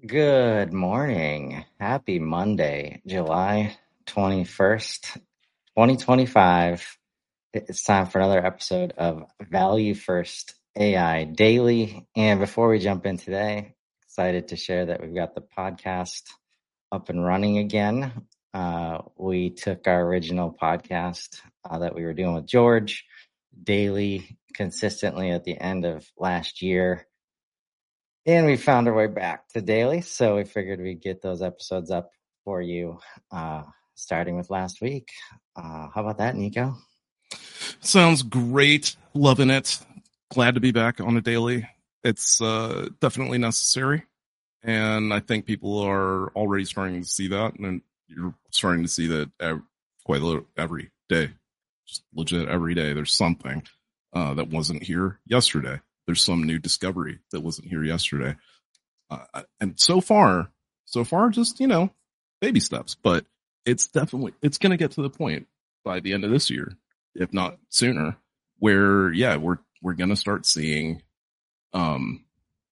Good morning. Happy Monday, July 21st, 2025. It's time for another episode of Value First AI Daily. And before we jump in today, excited to share that we've got the podcast up and running again. We took our original podcast that we were doing with George daily consistently at the end of last year. And we found our way back to daily, so we figured we'd get those episodes up for you, starting with last week. How about that, Nico? Sounds great. Loving it. Glad to be back on a daily. It's definitely necessary. And I think people are already starting to see that. And you're starting to see that every day. Just legit every day. There's something that wasn't here yesterday. There's some new discovery that wasn't here yesterday. And so far, just, baby steps. But it's going to get to the point by the end of this year, if not sooner, where, we're going to start seeing, I'm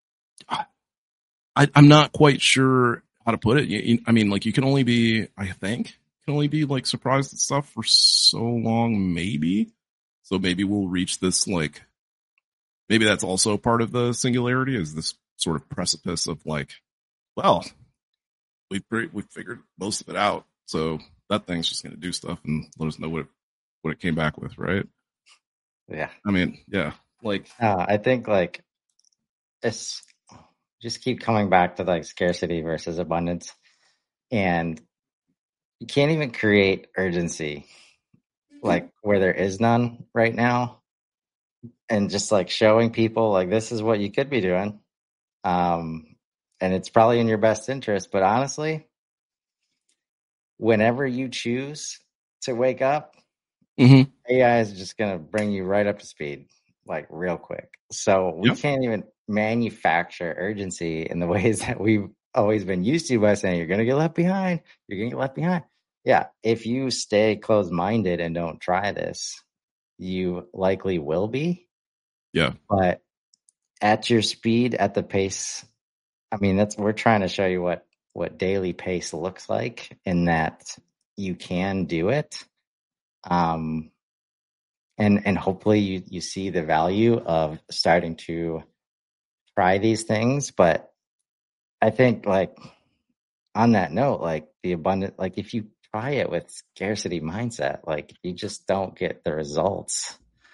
not quite sure how to put it. I mean, like, you can only be, like surprised at stuff for so long, maybe. So maybe we'll reach this, like, maybe that's also part of the singularity, is this sort of precipice of like, well, we've figured most of it out. So that thing's just going to do stuff and let us know what it came back with, right? Yeah. I mean, yeah. Like, I think like it's just keep coming back to like scarcity versus abundance, and you can't even create urgency like where there is none right now, and just like showing people like this is what you could be doing, and it's probably in your best interest. But honestly, whenever you choose to wake up, AI is just going to bring you right up to speed, like real quick. So we can't even manufacture urgency in the ways that we've always been used to by saying, you're going to get left behind. You're going to get left behind. Yeah. If you stay closed-minded and don't try this, you likely will be. Yeah. But at your speed, at the pace, I mean, we're trying to show you what daily pace looks like, in that you can do it. And hopefully you see the value of starting to try these things. But I think, like, on that note, like the abundant, like if you try it with scarcity mindset, like you just don't get the results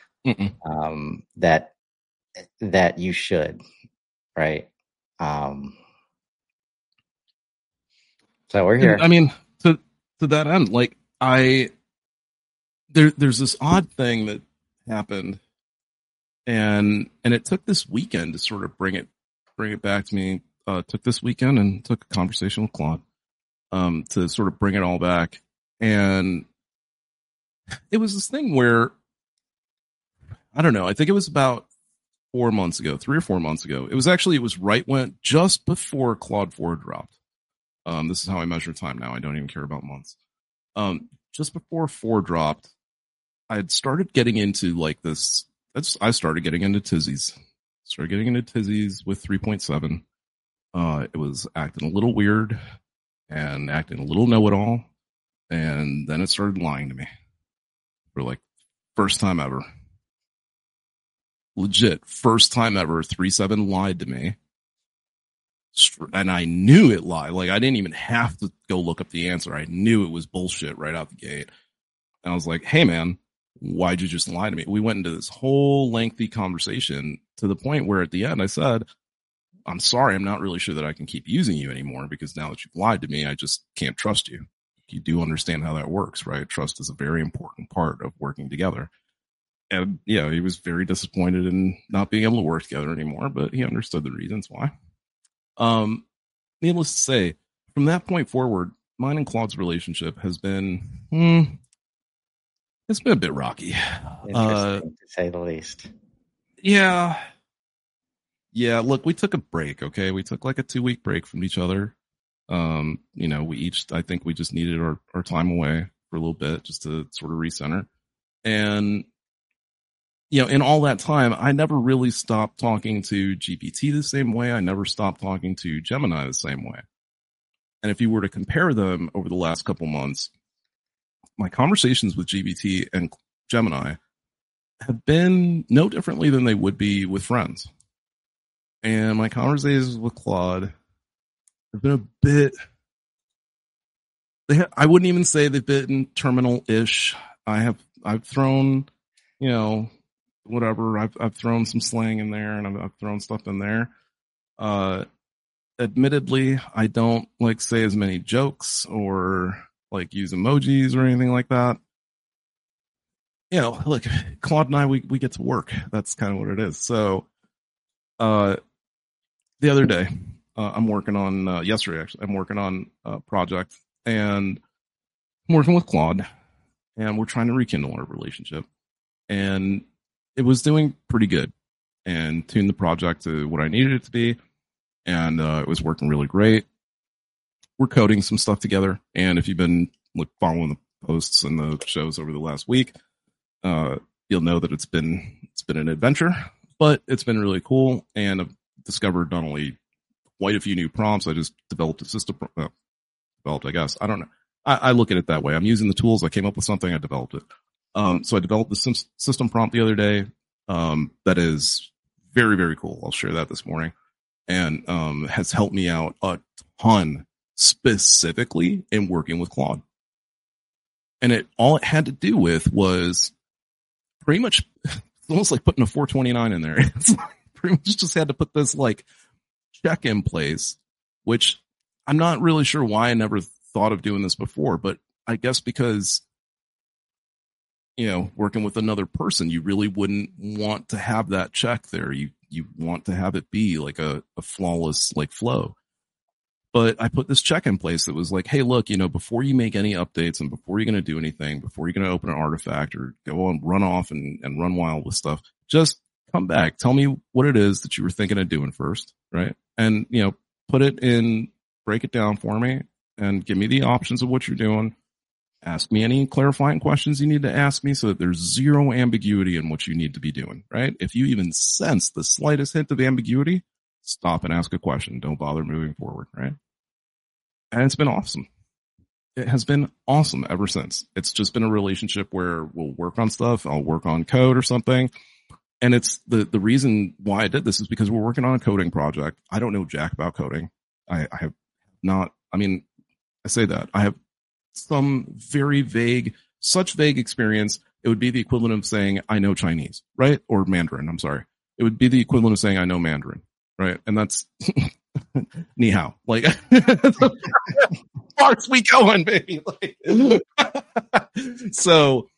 that you should, right? So we're here. I mean, to that end, like, there's this odd thing that happened, and it took this weekend to sort of bring it back to me. Took this weekend and took a conversation with Claude to sort of bring it all back. And it was this thing where, I don't know, I think it was about 4 months ago, 3 or 4 months ago. It was right when, just before Claude 4 dropped. This is how I measure time now. I don't even care about months. Just before 4 dropped, I had started getting into like this. I started getting into tizzies. With 3.7. It was acting a little weird and acting a little know-it-all. And then it started lying to me for like first time ever. Legit, first time ever, 3.7 lied to me. And I knew it lied. Like, I didn't even have to go look up the answer. I knew it was bullshit right out the gate. And I was like, hey, man, why'd you just lie to me? We went into this whole lengthy conversation to the point where at the end I said, I'm sorry, I'm not really sure that I can keep using you anymore, because now that you've lied to me, I just can't trust you. You do understand how that works, right? Trust is a very important part of working together. And yeah, he was very disappointed in not being able to work together anymore, but he understood the reasons why. Needless to say, from that point forward, mine and Claude's relationship has been, it's been a bit rocky. Interesting, to say the least. Yeah. Look, we took a break. Okay. We took like a 2-week break from each other. I think we just needed our time away for a little bit just to sort of recenter. And in all that time, I never really stopped talking to GPT the same way. I never stopped talking to Gemini the same way. And if you were to compare them over the last couple months, my conversations with GPT and Gemini have been no differently than they would be with friends. And my conversations with Claude have been a bit, I wouldn't even say they've been terminal-ish. I've thrown, whatever. I've thrown some slang in there, and I've thrown stuff in there. Admittedly, I don't like say as many jokes or like use emojis or anything like that. Look, Claude and I, we get to work. That's kind of what it is. So, the other day, I'm working on, yesterday actually, I'm working on a project, and I'm working with Claude, and we're trying to rekindle our relationship. And it was doing pretty good and tuned the project to what I needed it to be. And it was working really great. We're coding some stuff together. And if you've been following the posts and the shows over the last week, you'll know that it's been an adventure, but it's been really cool. And I've discovered not only quite a few new prompts, I just developed a system, I guess. I don't know. I look at it that way. I'm using the tools. I came up with something. I developed it. So I developed the system prompt the other day. That is very, very cool. I'll share that this morning, and has helped me out a ton, specifically in working with Claude. And all it had to do with was pretty much, it's almost like putting a 429 in there. It's like pretty much just had to put this check in place, which I'm not really sure why I never thought of doing this before, but I guess because, working with another person, you really wouldn't want to have that check there. You want to have it be like a flawless flow. But I put this check in place that was like, hey, look, before you make any updates and before you're going to do anything, before you're going to open an artifact or go and run off and run wild with stuff, just come back. Tell me what it is that you were thinking of doing first, right? And, put it in, break it down for me and give me the options of what you're doing. Ask me any clarifying questions you need to ask me so that there's zero ambiguity in what you need to be doing, right? If you even sense the slightest hint of ambiguity, stop and ask a question. Don't bother moving forward, right? And it's been awesome. It has been awesome ever since. It's just been a relationship where we'll work on stuff. I'll work on code or something. And it's the reason why I did this is because we're working on a coding project. I don't know jack about coding. I have not, I say that. I have some very vague experience. It would be the equivalent of saying, I know Chinese, right? Or Mandarin, I'm sorry. It would be the equivalent of saying, I know Mandarin, right? And that's ni hao. Parts we going, baby. So,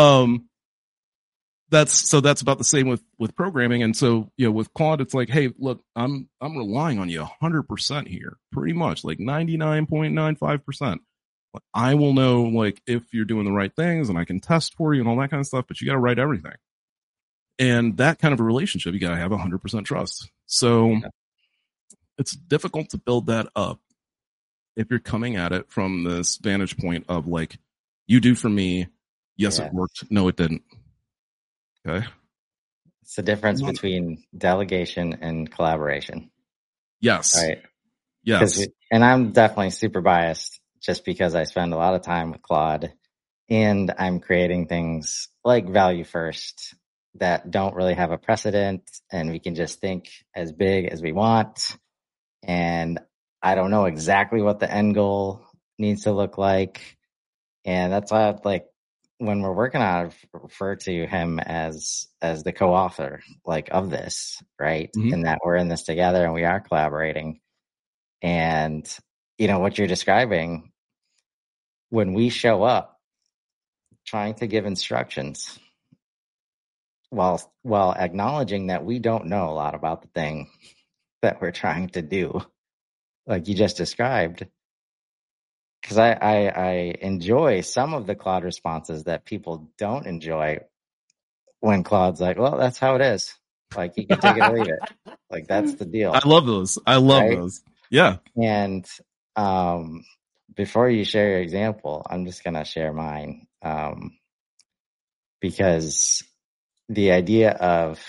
that's about the same with programming. And so, with Claude, it's like, hey, look, I'm relying on you 100% here, pretty much 99.95%. I will know if you're doing the right things and I can test for you and all that kind of stuff, but you got to write everything. And that kind of a relationship, you got to have 100% trust. So it's difficult to build that up if you're coming at it from this vantage point of you do for me. Yes, it worked. No, it didn't. Okay. It's the difference between delegation and collaboration. Yes. Right. Yes. And I'm definitely super biased just because I spend a lot of time with Claude and I'm creating things like Value First that don't really have a precedent and we can just think as big as we want. And I don't know exactly what the end goal needs to look like. And that's why when we're working on it, I refer to him as the co-author of this, right? Mm-hmm. And that we're in this together and we are collaborating. And what you're describing, when we show up trying to give instructions while acknowledging that we don't know a lot about the thing that we're trying to do, like you just described, because I enjoy some of the Claude responses that people don't enjoy when Claude's like, well, that's how it is. You can take it or leave it. That's the deal. I love those. Those. Yeah. And before you share your example, I'm just going to share mine because the idea of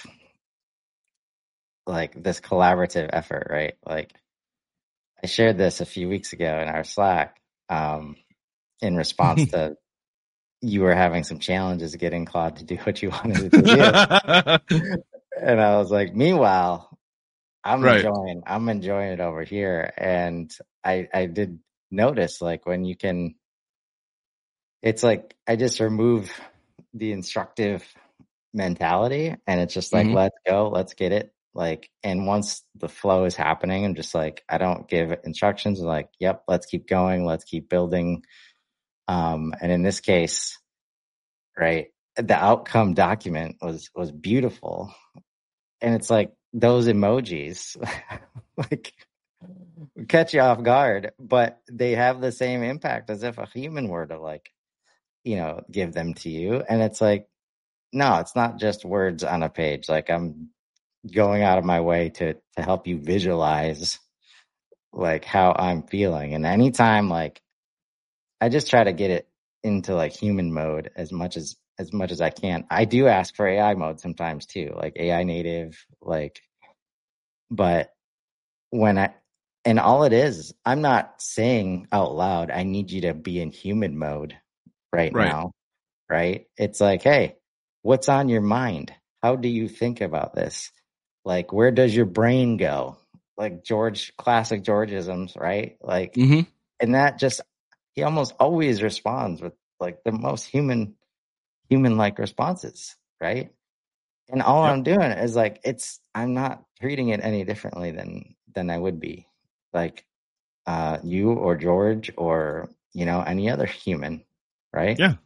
like this collaborative effort, right? Like I shared this a few weeks ago in our Slack, in response to you were having some challenges getting Claude to do what you wanted it to do. And I was like, meanwhile, Right. I'm enjoying it over here. And I did notice like when you can, it's like I just remove the instructive mentality and it's just like, let's go, let's get it. Like, and once the flow is happening, I'm just like, I don't give instructions. I'm like, yep, let's keep going. Let's keep building. And in this case, right, the outcome document was beautiful. And it's like those emojis like catch you off guard, but they have the same impact as if a human were to like, give them to you. And it's like, no, it's not just words on a page. Like I'm going out of my way to help you visualize like how I'm feeling. And anytime like I just try to get it into like human mode as much as I can. I do ask for AI mode sometimes too, like AI native, like, but and all it is, I'm not saying out loud, I need you to be in human mode right now, right? It's like, hey, what's on your mind? How do you think about this? Like, where does your brain go? Like classic Georgisms, right? Like, and that just, he almost always responds with like the most human-like responses, right? And all I'm doing is like, I'm not treating it any differently than I would be like, you or George or, any other human, right? Yeah.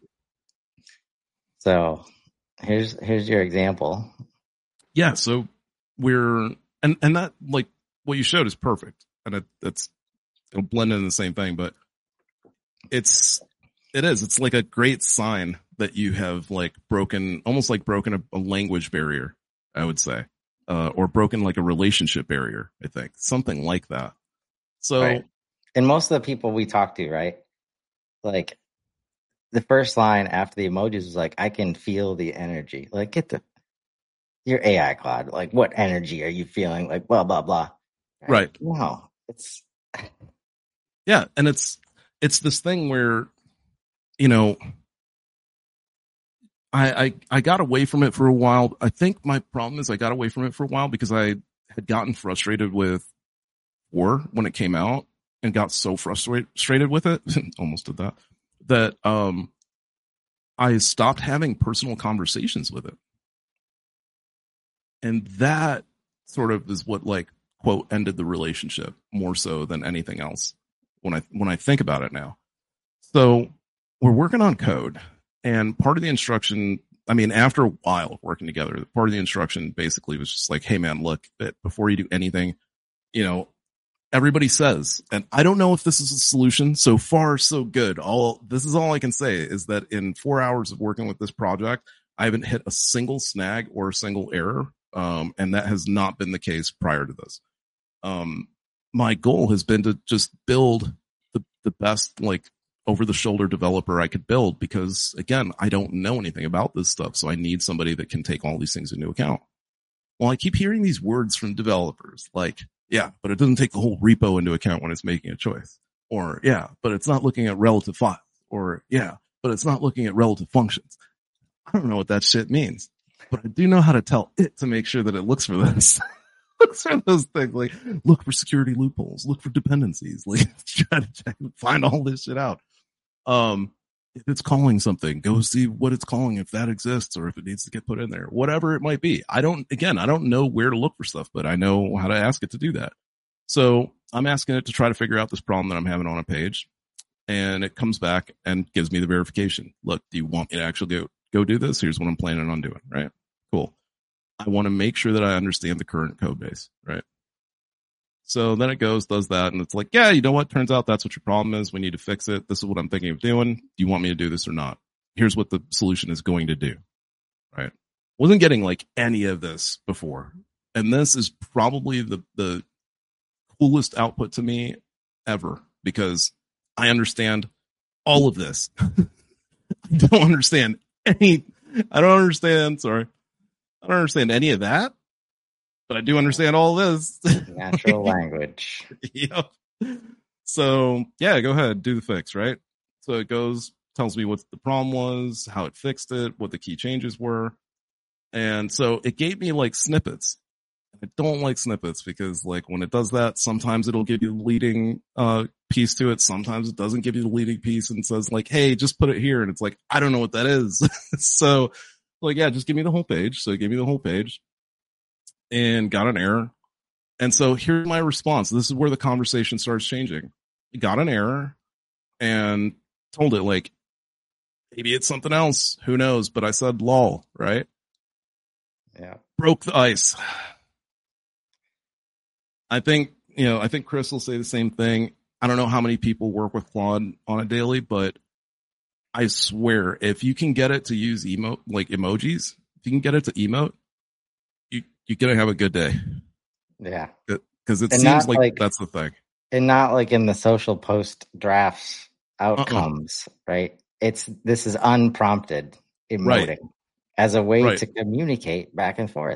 So here's your example. Yeah. So and that, like, what you showed is perfect. And it'll blend in the same thing, but it's like a great sign that you have like almost like broken a language barrier, I would say, or broken like a relationship barrier, I think, something like that. So, right. And most of the people we talk to, right? Like the first line after the emojis is like, I can feel the energy. Like your AI Claude, like what energy are you feeling? Like blah, blah, blah. Right. No, yeah. And it's this thing where, I got away from it for a while. I think my problem is I got away from it for a while because I had gotten frustrated with War when it came out and got so frustrated with it, almost did that I stopped having personal conversations with it. And that sort of is what like quote ended the relationship more so than anything else when I think about it now. So we're working on code, and part of the instruction, I mean, after a while of working together, part of the instruction basically was just like, hey man, look, before you do anything, everybody says, and I don't know if this is a solution. So far, so good. This is all I can say is that in 4 hours of working with this project, I haven't hit a single snag or a single error. And that has not been the case prior to this. My goal has been to just build the best, like, over the shoulder developer I could build, because again, I don't know anything about this stuff. So I need somebody that can take all these things into account. Well, I keep hearing these words from developers like, yeah, but it doesn't take the whole repo into account when it's making a choice. Or, yeah, but it's not looking at relative files. Or, yeah, but it's not looking at relative functions. I don't know what that shit means, but I do know how to tell it to make sure that it looks for this. Looks for those things, like look for security loopholes, look for dependencies, like try to check and find all this shit out. If it's calling something, go see what it's calling, if that exists or if it needs to get put in there, whatever it might be. I don't know where to look for stuff, but I know how to ask it to do that. So I'm asking it to try to figure out this problem that I'm having on a page, and it comes back and gives me the verification. Look, do you want me to actually go do this? Here's what I'm planning on doing. Right. Cool. I want to make sure that I understand the current code base. Right. So then it goes, does that, and it's like, yeah, you know what? Turns out that's what your problem is. We need to fix it. This is what I'm thinking of doing. Do you want me to do this or not? Here's what the solution is going to do. Right. Wasn't getting like any of this before. And this is probably the coolest output to me ever, because I understand all of this. I don't understand, sorry. I don't understand any of that, but I do understand all this. Natural language. Yep. So yeah, go ahead, do the fix, right? So it goes, tells me what the problem was, how it fixed it, what the key changes were. And so it gave me like snippets. I don't like snippets because like when it does that, sometimes it'll give you the leading piece to it. Sometimes it doesn't give you the leading piece and says like, hey, just put it here. And it's like, I don't know what that is. So like, yeah, just give me the whole page. So it gave me the whole page and got an error. And so here's my response. This is where the conversation starts changing. It got an error and told it like, maybe it's something else. Who knows? But I said lol, right? Yeah. Broke the ice. I think Chris will say the same thing. I don't know how many people work with Claude on a daily, but I swear if you can get it to use emojis, if you can get it to emote, you're going to have a good day. Yeah. Because it seems like that's the thing. And not like in the social post drafts outcomes, right? This is unprompted emoting as a way to communicate back and forth.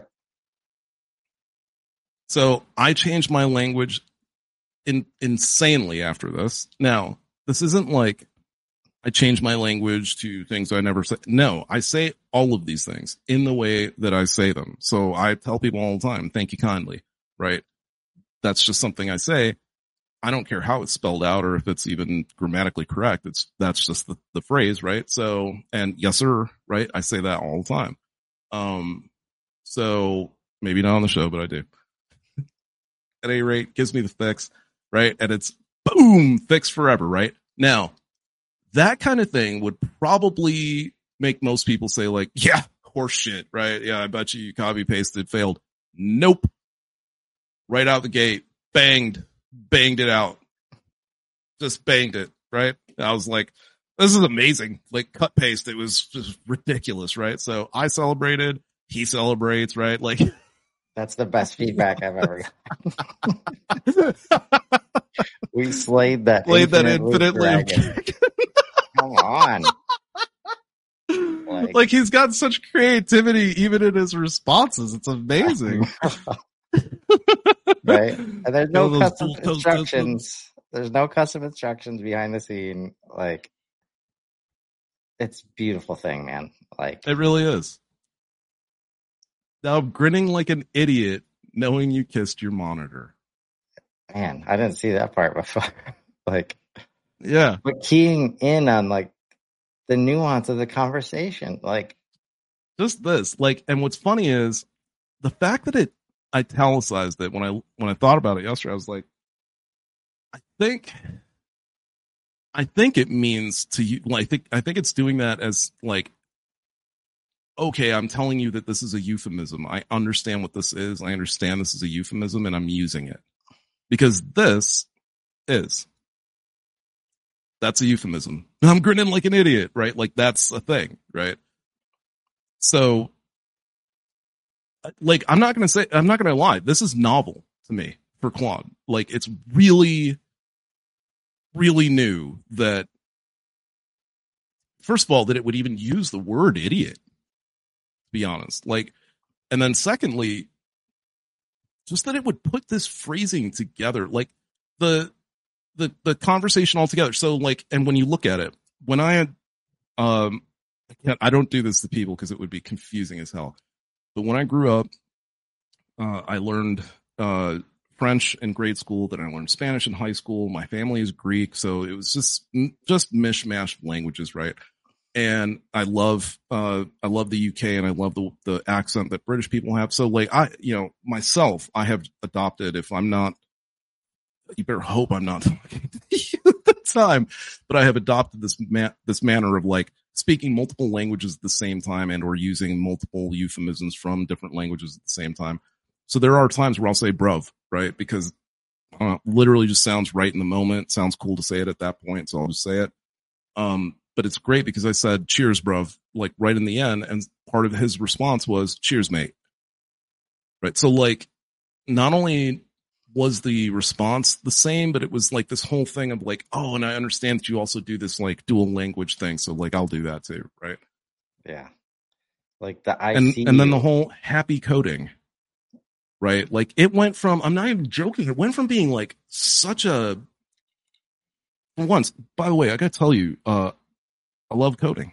So I changed my language insanely after this. Now, this isn't like I changed my language to things I never said. No, I say all of these things in the way that I say them. So I tell people all the time, thank you kindly, right? That's just something I say. I don't care how it's spelled out or if it's even grammatically correct. That's just the phrase, right? So, and yes, sir, right? I say that all the time. So maybe not on the show, but I do. At any rate, gives me the fix, right? And it's boom, fixed forever, right? Now, that kind of thing would probably make most people say like, yeah, horse shit, right? Yeah, I bet you copy pasted, failed. Nope. Right out the gate, banged it out. Just banged it, right? I was like, this is amazing. Like cut paste. It was just ridiculous, right? So I celebrated, he celebrates, right? Like that's the best feedback I've ever gotten. We slayed that infinite loop. Come on. Like he's got such creativity even in his responses. It's amazing. Right? And there's no custom instructions. There's no custom instructions behind the scene. Like, it's a beautiful thing, man. Like, it really is. Now I'm grinning like an idiot knowing you kissed your monitor. Man, I didn't see that part before. Like, yeah. But keying in on like the nuance of the conversation, like just this, like, and what's funny is the fact that it italicized it when I thought about it yesterday, I was like, I think it means to you. Like, I think it's doing that as like, okay, I'm telling you that this is a euphemism. I understand what this is. I understand this is a euphemism and I'm using it because that's a euphemism. I'm grinning like an idiot, right? Like that's a thing, right? So like, I'm not going to lie. This is novel to me for Claude. Like it's really, really new that first of all, that it would even use the word idiot. Be honest, like, and then secondly, just that it would put this phrasing together, like the conversation all together. So like, and when you look at it, when I don't do this to people because it would be confusing as hell. But when I grew up, I learned French in grade school. Then I learned Spanish in high school. My family is Greek, so it was just mishmash languages, right? And I love the UK and I love the accent that British people have. So like myself, I have adopted, if I'm not, you better hope I'm not talking to you at the time, but I have adopted this manner of like speaking multiple languages at the same time and or using multiple euphemisms from different languages at the same time. So there are times where I'll say bruv, right? Because literally just sounds right in the moment. Sounds cool to say it at that point. So I'll just say it. But it's great because I said, cheers, bruv, like right in the end. And part of his response was, cheers, mate. Right. So like, not only was the response the same, but it was like this whole thing of like, oh, and I understand that you also do this like dual language thing. So like, I'll do that too. Right. Yeah. Like the I And see then the you. whole happy coding, right? Like it went from, I'm not even joking, it went from being like such a, once, by the way, I gotta tell you, I love coding.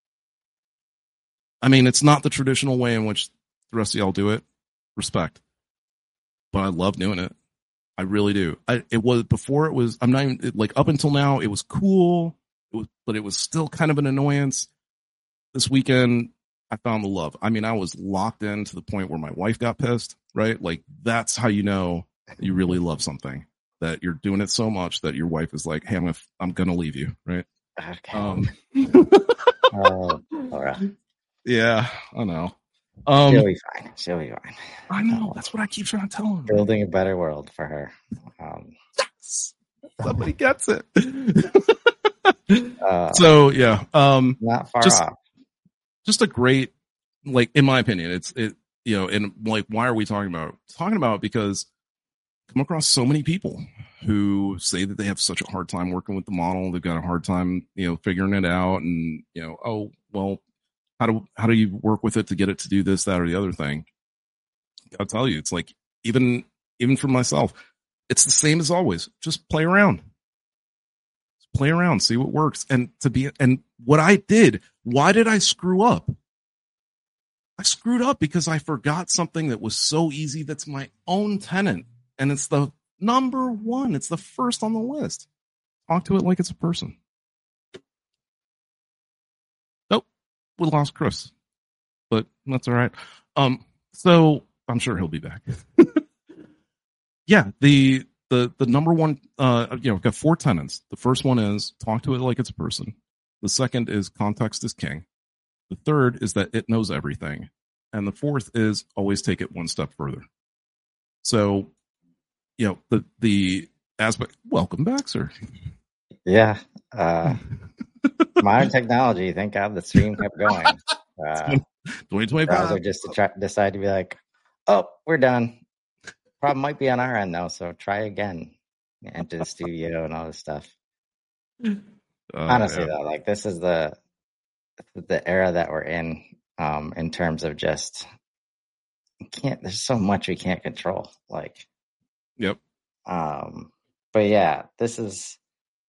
I mean, it's not the traditional way in which the rest of y'all do it. Respect. But I love doing it. I really do. It was before it was, I'm not even like up until now, it was cool. But it was still kind of an annoyance. This weekend, I found the love. I mean, I was locked in to the point where my wife got pissed, right? Like that's how you know you really love something, that you're doing it so much that your wife is like, hey, I'm going to leave you. Right. Okay. Oh, Laura. Yeah, I know. She'll be fine. She'll be fine. I know. That's what I keep trying to tell him. Building a better world for her. Yes, somebody gets it. Uh, So yeah, not far just off. just a great, like in my opinion, and like why are we talking about it? Talking about it because I come across so many people who say that they have such a hard time working with the model. They've got a hard time, figuring it out, and oh well, how do you work with it to get it to do this, that, or the other thing? I'll tell you, it's like even for myself, it's the same as always. Just play around. Play around, see what works. And what I did, why did I screw up? I screwed up because I forgot something that was so easy. That's my own tenant. And it's the number one. It's the first on the list. Talk to it like it's a person. Nope. We lost Chris, but that's all right. So I'm sure he'll be back. Yeah. The number one, got 4 tenants. The first one is talk to it like it's a person. The second is context is king. The third is that it knows everything. And the fourth is always take it one step further. So, the aspect, welcome back, sir. Yeah. Modern technology. Thank God the stream kept going. 2025. Browser just decide to be like, oh, we're done. Problem might be on our end though, so try again. Enter the studio and all this stuff. Honestly, though, like this is the era that we're in terms of just there's so much we can't control. Like, yep. But yeah, this is.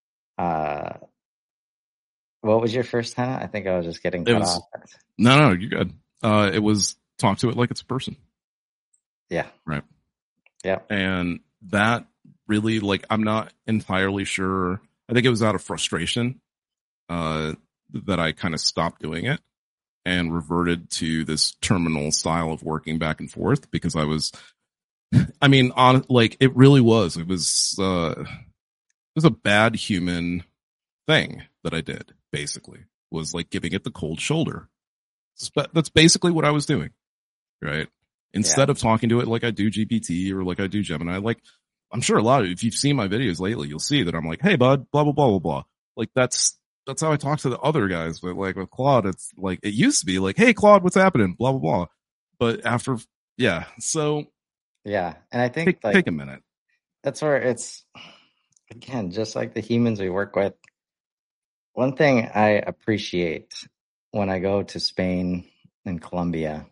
What was your first tenant? I think I was just getting cut off. No, you're good. It was talk to it like it's a person. Yeah. Right. Yeah. And that really, like, I'm not entirely sure. I think it was out of frustration that I kind of stopped doing it and reverted to this terminal style of working back and forth because I was, I mean, it really was. It was a bad human thing that I did, basically, was like giving it the cold shoulder. That's basically what I was doing, right? Instead of talking to it like I do GPT or like I do Gemini, like I'm sure if you've seen my videos lately, you'll see that I'm like, hey bud, blah, blah, blah, blah, blah. Like that's how I talk to the other guys. But like with Claude, it's like, it used to be like, hey Claude, what's happening? Blah, blah, blah. But after, yeah. So yeah. And I think take a minute. That's where it's, again, just like the humans we work with. One thing I appreciate when I go to Spain and Colombia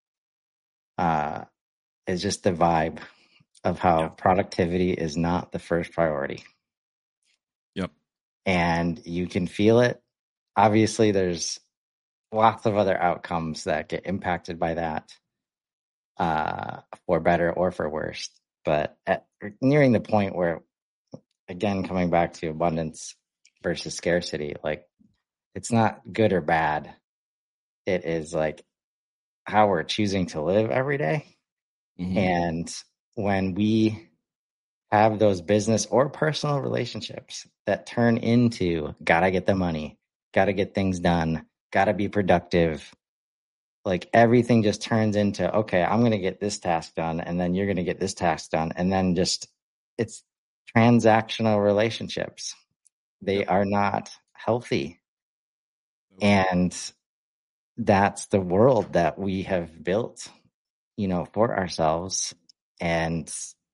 is just the vibe of how productivity is not the first priority. Yep. And you can feel it. Obviously, there's lots of other outcomes that get impacted by that, for better or for worse. But nearing the point where, again, coming back to abundance versus scarcity, like it's not good or bad. It is like how we're choosing to live every day. Mm-hmm. And when we have those business or personal relationships that turn into gotta get the money, gotta get things done, gotta be productive, like everything just turns into, okay, I'm going to get this task done and then you're going to get this task done. And then just it's transactional relationships. They are not healthy. And that's the world that we have built, for ourselves. And,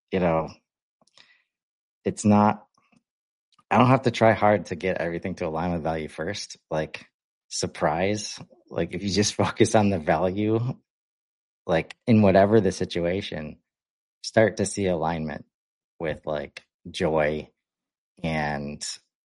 it's not, I don't have to try hard to get everything to align with value first. Like surprise like if you just focus on the value, like in whatever the situation, start to see alignment with like joy and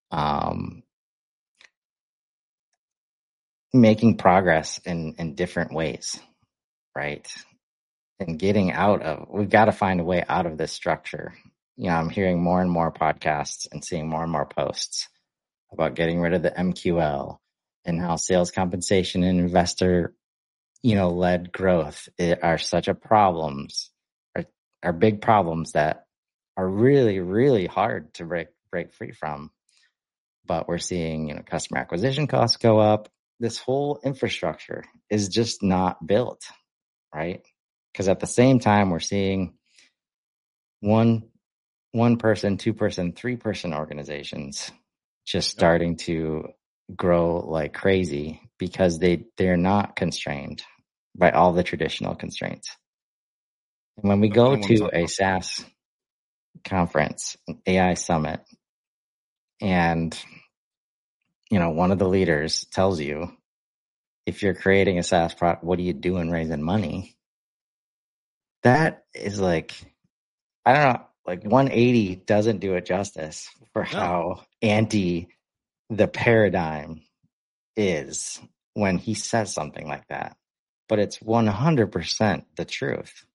making progress in different ways, right? And getting out of, we've got to find a way out of this structure. You know, I'm hearing more and more podcasts and seeing more and more posts about getting rid of the MQL and how sales compensation and investor, led growth are such a problems, are big problems that are really, really hard to break free from. But we're seeing, customer acquisition costs go up. This whole infrastructure is just not built, right? Because at the same time, we're seeing one person, 2-person, 3-person organizations just starting to grow like crazy because they're not constrained by all the traditional constraints. And when we go to a SaaS conference, an AI summit, and one of the leaders tells you, if you're creating a SaaS product, what are you doing raising money? That is like, I don't know, like 180 doesn't do it justice for how anti the paradigm is when he says something like that. But it's 100% the truth.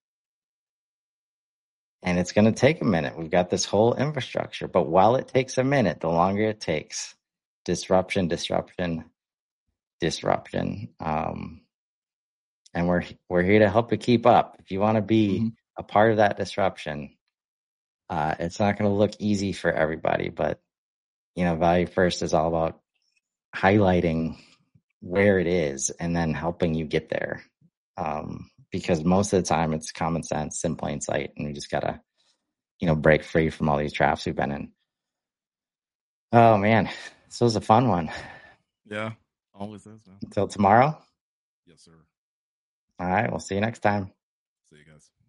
And it's going to take a minute. We've got this whole infrastructure, but while it takes a minute, the longer it takes, disruption. And we're here to help you keep up. If you want to be a part of that disruption, it's not going to look easy for everybody, but Value First is all about highlighting where it is and then helping you get there. Because most of the time it's common sense in plain sight, and we just gotta, break free from all these traps we've been in. Oh man, this was a fun one. Yeah, always is. Until tomorrow. Yes, sir. All right, we'll see you next time. See you guys.